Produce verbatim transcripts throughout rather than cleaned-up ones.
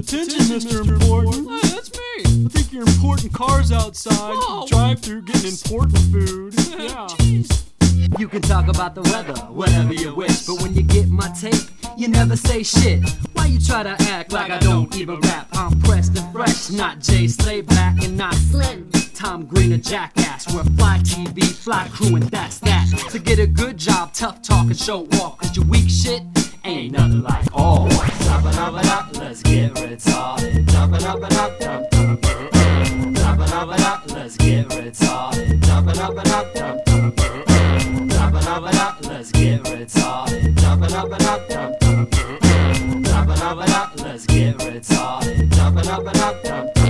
Attention, Mister Important. Hey, that's me. I think you're important cars outside. Whoa. Drive through getting important food. Yeah. Jeez. You can talk about the weather, whatever you wish, but when you get my tape, you never say shit. Why you try to act like I don't even rap? I'm pressed and fresh, not Jay Slay Black and not Slim. Tom Green, a jackass. We're Fly T V, Fly Crew, and that's that. To get a good job, tough talk and show off, cause your weak shit ain't nothing like all. Top it up and up, let's get retarded. Top it up and up, up, up, up. Top it up and up, let's get retarded. Top it up and up, up, up, up. Top it up and up, let's get retarded. Top it up and up, up, up, up. Top it up and up, let's get retarded. Top it up and up, up, up.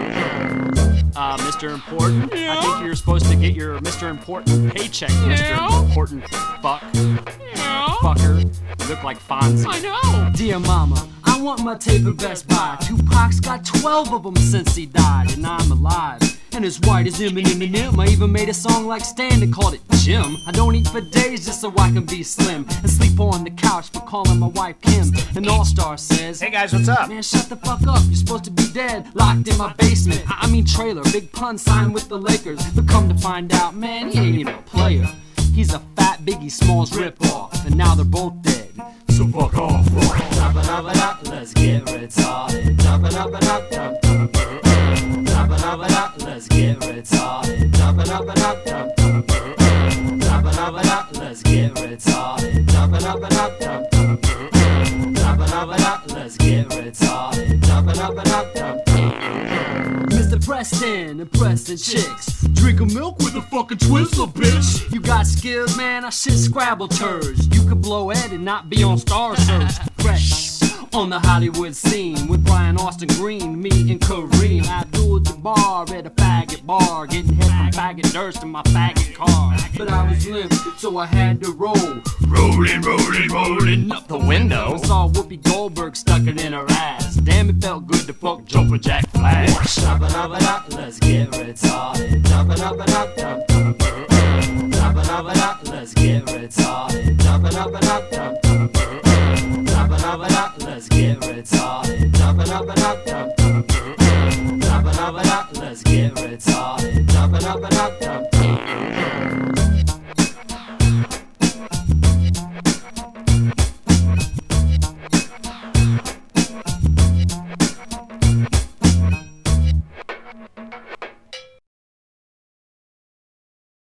Uh, Mister Important, Yeah? I think you're supposed to get your Mister Important paycheck, Mister Yeah? Important fuck, Yeah. fucker. You look like Fonzie. I know. Dear mama, I want my tape at Best Buy. Tupac's got twelve of them since he died, and I'm alive. And as white as Eminem, I even made a song like Stan and called it Jim. I don't eat for days just so I can be slim and sleep on the couch for calling my wife Kim. An all-star says, Hey guys, what's up? man, shut the fuck up, you're supposed to be dead, locked in my basement. I, I mean trailer, big pun signed with the Lakers. But come to find out, man, he ain't even a player. He's a fat Biggie Smalls ripoff, and now they're both dead. So fuck off. Top it up and up, let's get retarded. Top it up and up, up, up, up. Top it up and up, let's get retarded. Top it up and up, up, up, up. Top it up and up, let's get retarded. Top it up and up, up, up, up. Top it up and up, let's get retarded. Top it up and up, up, up. Mister Preston, impressing chicks. Drinking milk with a fucking Twizzler, bitch. You got skills, man, I shit Scrabble turds. You could blow Ed and not be on Star Search. Fresh on the Hollywood scene with Brian Austin Green, me and Kareem Abdul-Jabbar at a faggot bar, getting hit from faggot Durst in my faggot car. But I was limp, so I had to roll. Rolling, rolling, rolling up the window. I saw Whoopi Goldberg stuck it in her ass. Damn, it felt good to fuck Jumper Jack Flash. Top it up and up, let's get retarded. Top it up and up, up, up, up. Top it up and up, let's get retarded. Top it up and up, up, up, up. Top it up and up, let's get retarded. Top it up and up, up,